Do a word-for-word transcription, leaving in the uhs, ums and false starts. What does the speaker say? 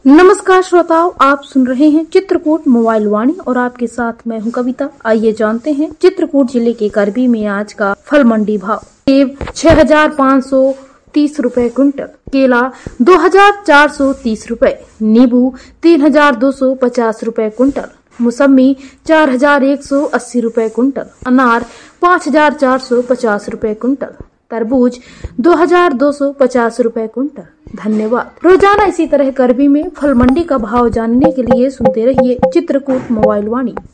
नमस्कार श्रोताओं, आप सुन रहे हैं चित्रकूट मोबाइल वाणी और आपके साथ मैं हूं कविता। आइए जानते हैं चित्रकूट जिले के करबी में आज का फल मंडी भाव। सेब छह हजार पाँच सौ तीस रूपए क्विंटल, केला दो हजार चार सौ तीस रूपए, नींबू तीन हजार दो सौ पचास रूपए क्विंटल, मौसमी चार हजार एक सौ अस्सी रूपए क्विंटल, अनार पाँच हजार चार सौ पचास रूपए क्विंटल, तरबूज दो हजार दो सौ पचास रूपए क्विंटल। धन्यवाद। रोजाना इसी तरह करबी में फल मंडी का भाव जानने के लिए सुनते रहिए चित्रकूट मोबाइल वाणी।